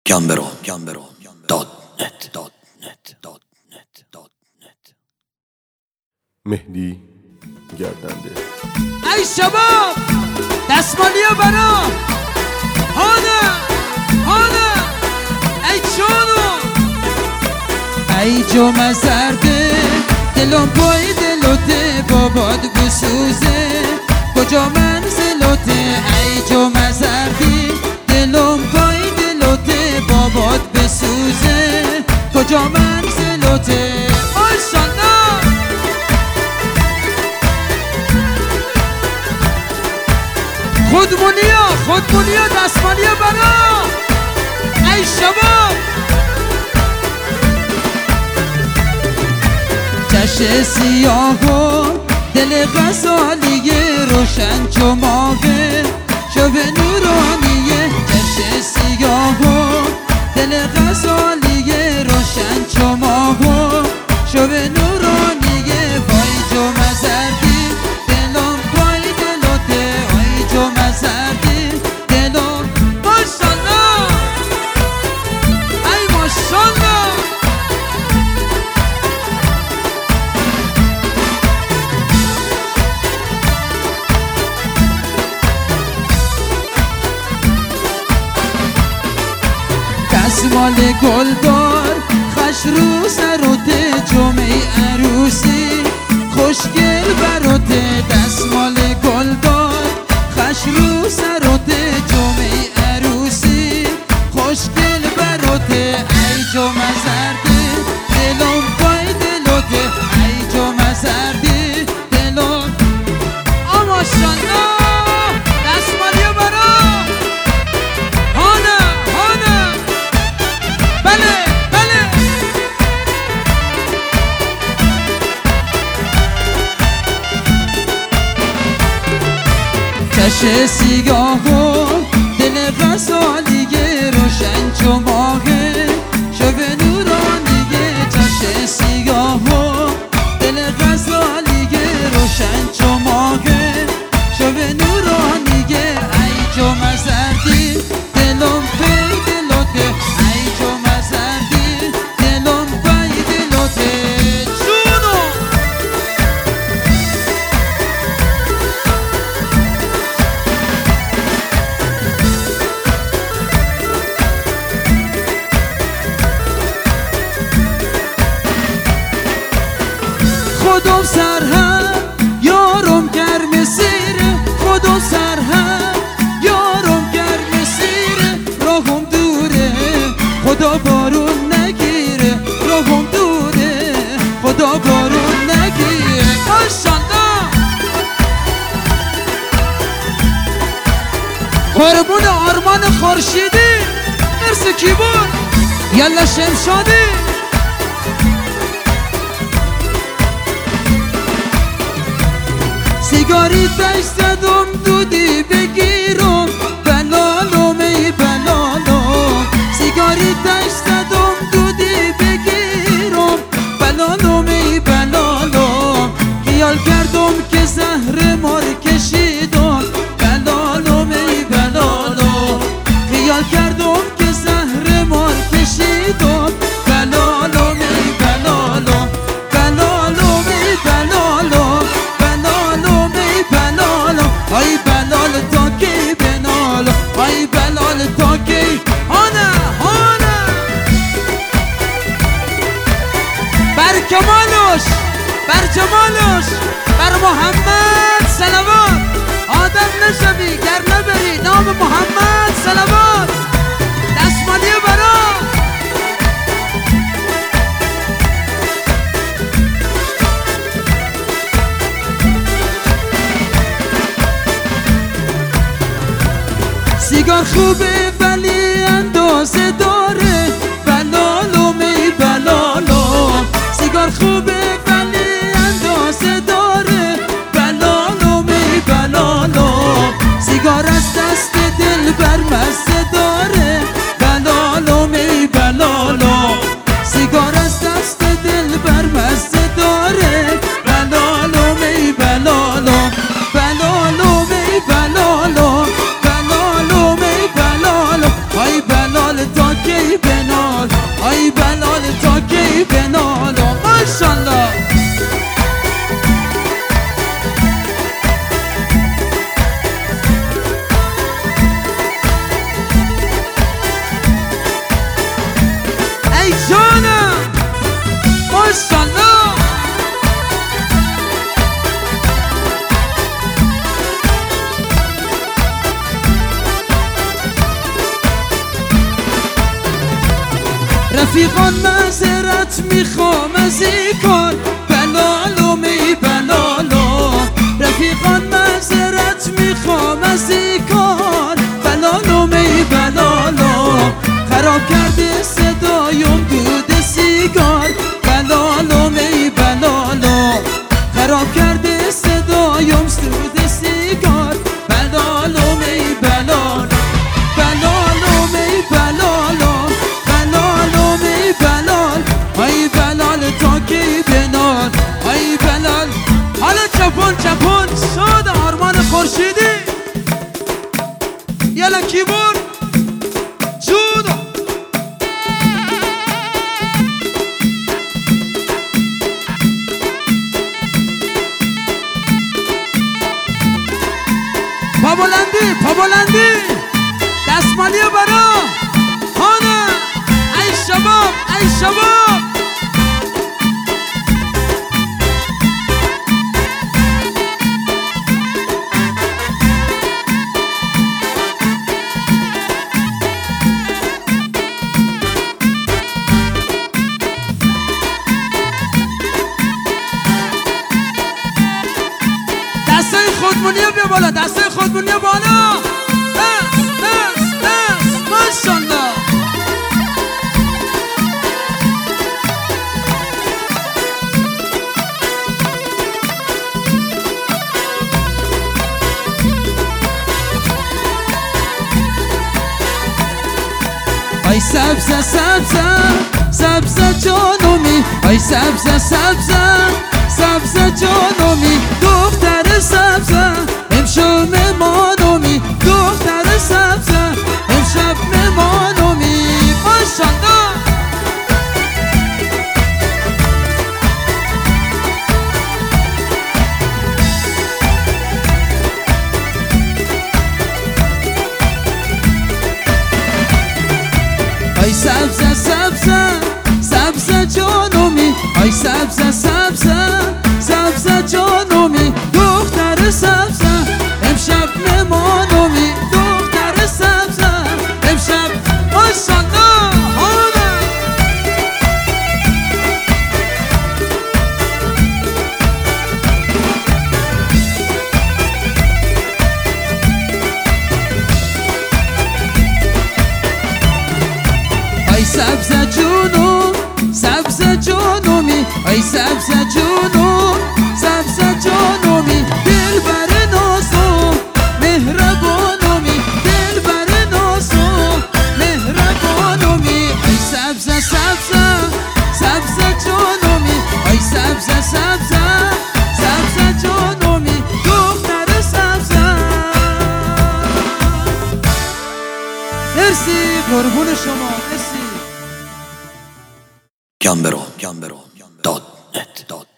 gambero.net مهدی گردنده. ای شباب دستمالی برا هانه ای چونو ای جمعه سرده دلم پای دلوته باباد بسوزه کجا منزلوته ای جمعه سردی دلم پای دلوته باباد بسوزه کجا منزلوته ماشالله خودمونیا دستمالیا برا ای شباب چش سیاه و دل غزالیه روشن چو ماهه شب نورانیه چش سیاه و دل غزالیه روشن چو ماهه شب نورانیه وای جمعه زردی دلم پای دلوته وای جمعه زردی دلم ماشالله ای ماشالله دستمال گلدار خش رو سروته جمعه عروسی خوشگل بروته دستمال گلدار خش رو سروته جمعه عروسی خوشگل بروته ای جمعه زردی دلم پای دلوته ای جمعه زردی دلم ماشالله دستمالی برا هانه بله چش سیگاه و دل غزالیه روشن چو ماهه شب نورانیه چش سیگاه و دل غزالیه روشن چو ماهه شب نورانیه ای جمعه زردی دلم پی دلوته ای جمعه زردی دلم پی دلوته جونو خودم سرهم یارم گرم سیره خودم سرهم یارم گرم سیره راهم دوره خدا بارون نگیره راهم دوره خدا بارون نگیره ماشالله قربون آرمان خورشیدی مرسی کیبورد یلا شمشادی سیگاری تش زدم دودی بگیرم بلالم ای بلالم سیگاری تش زدم دودی بگیرم بلالم ای بلالم خیال کردم که زهر مار کشیدم بلالم ای بلالم خیال کردم که زهر مار کشیدم بلالم ای بلالم بلالم ای بلالم ای بلال تا کی بنال ای بلال تا کی هانه بر کمالش بر جمالش بر محمد صلوات آدم نشوی گر نبری نام محمد صلوات دستمالی برا سیگار خوبه ولی اندازه داره بلالم ای بلالم سیگار خوبه ولی اندازه داره بلالم ای بلالم سیگار از دست دل بر مزه داره بلالم ای بلالم سیگار از دست دل بر مزه داره بلالم ای بلالم بلالم ای بلالم بلالم ای بلالم رفیقان معذرت میخوام از این کار، بلالو می بلالو. رفیقان معذرت میخوام از این کار، بلالو می بلالو. خراب کرده صدایم دود سیگار، بلالو می بلالو. خراب کرده صدایم دود سیگار، بلالو می بلالو. بلالو می بلالو، بلالو می بلال. ای بلال تا کی بنال، ای بلال. حالا چپون چپون شد آرمان خورشیدی. یلا کیبورد جودو. پابلندی دستمالی برا هانا. ای شباب ای شباب. دستای خودمونی بیا بالا، دستای خودمونی بالا. ماشالله. ای سبزه سبزه سبزه جانومی، ای سبزه سبزه سبزه جانومی. دختر سبزه امشب مهمانومی، دختر سبزه امشب مهمانومی. ماشالله. ای سبزه سبزه سبزه جانومی، ای سبزه سبزه سبزه جانومی. دختر سبزه امشب مهمانومی، دختر سبزه امشب. ماشالله. هانا. ای سبزه جونو سبزه جانومی، ای سبزه جونو سبزه جانومی. دل بر نازو مهربانومی، دل بر نازو مهربانومی. ای سبزه سبزه سبزه جانومی، ای سبزه سبزه سبزه جانومی. دختر سبزه. مرسی قربون شما. مرسی. Gambero.net